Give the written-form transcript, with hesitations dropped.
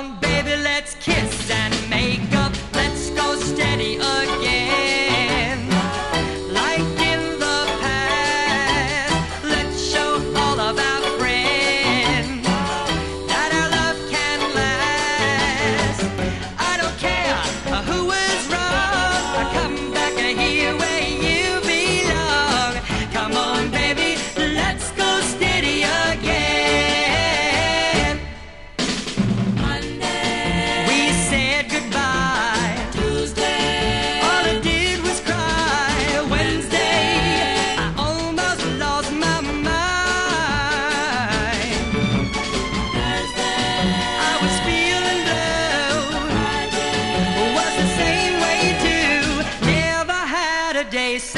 on, baby, let's kiss and make up. Let's go steady again. Like in the past, let's show all of our friends that our love can last. I don't care who is wrong. Come back here where you belong. Come on, baby, let's go steady again. Day